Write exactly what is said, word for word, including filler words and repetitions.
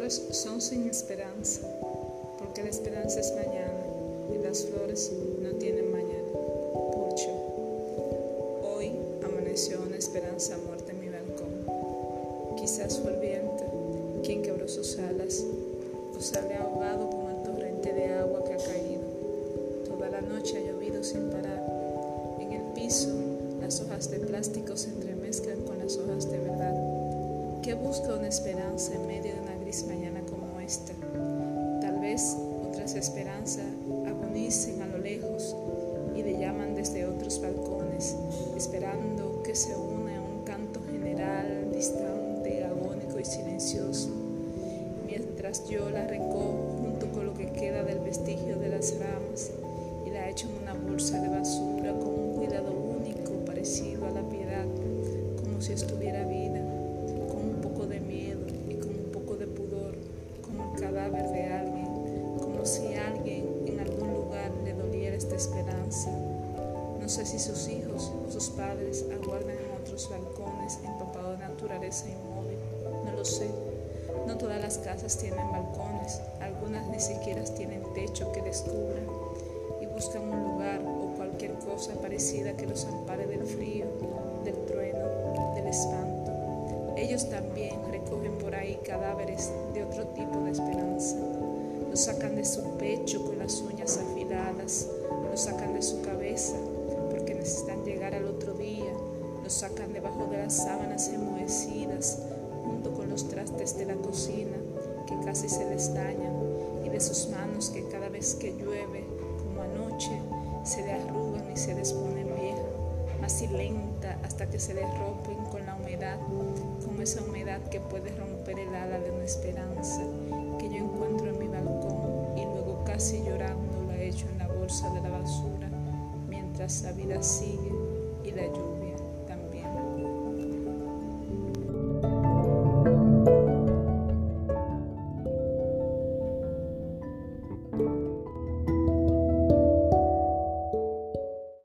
flores son sin esperanza, porque la esperanza es mañana y las flores no tienen mañana. Pucho. Hoy amaneció una esperanza muerta en mi balcón. Quizás fue el viento quien quebró sus alas o se había ahogado con el torrente de agua que ha caído. Toda la noche ha llovido sin parar. En el piso las hojas de plástico se entremezclan con las hojas de verdad. ¿Qué busca una esperanza en medio de una gris mañana como esta? Tal vez otras esperanzas agonicen a lo lejos y le llaman desde otros balcones, esperando que se una en un canto general, distante, agónico y silencioso, mientras yo la recojo junto con lo que queda del vestigio de las ramas y la echo en una bolsa de basura con un cuidado único parecido a la piedad, como si estuviera viva, con un poco de miedo y con un poco de pudor, como el cadáver de alguien, como si a alguien en algún lugar le doliera esta esperanza. No sé si sus hijos o sus padres aguardan en otros balcones empapado de naturaleza inmóvil, no lo sé. No todas las casas tienen balcones, algunas ni siquiera tienen techo que descubra y buscan un lugar o cualquier cosa parecida que los ampare del frío, del trueno, del espanto. Ellos también recogen por ahí cadáveres de otro tipo de esperanza. Los sacan de su pecho con las uñas afiladas, los sacan de su cabeza porque necesitan llegar al otro día, los sacan debajo de las sábanas enmohecidas junto con los trastes de la cocina que casi se les dañan y de sus manos que cada vez que llueve, como anoche, se le arrugan y se les ponen viejas, más y lenta hasta que se les rompen con la humedad, como esa humedad que puede romper el ala de una esperanza que yo encuentro en mi balcón y luego casi llorando la echo en la bolsa de la basura mientras la vida sigue y la lluvia